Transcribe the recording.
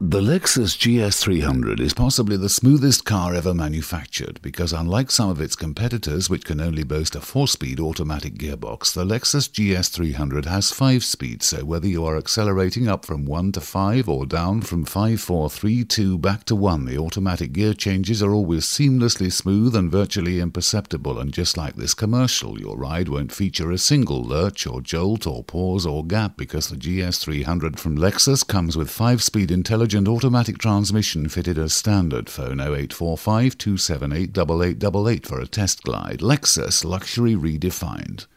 The Lexus GS300 is possibly the smoothest car ever manufactured because unlike some of its competitors which can only boast a 4-speed automatic gearbox, the Lexus GS300 has 5 speeds, so whether you are accelerating up from 1 to 5 or down from 5, 4, 3, 2 back to 1, the automatic gear changes are always seamlessly smooth and virtually imperceptible, and just like this commercial, your ride won't feature a single lurch or jolt or pause or gap because the GS300 from Lexus comes with 5-speed intelligent automatic transmission fitted as standard. Phone 0845 278 8888 for a test glide. Lexus, luxury redefined.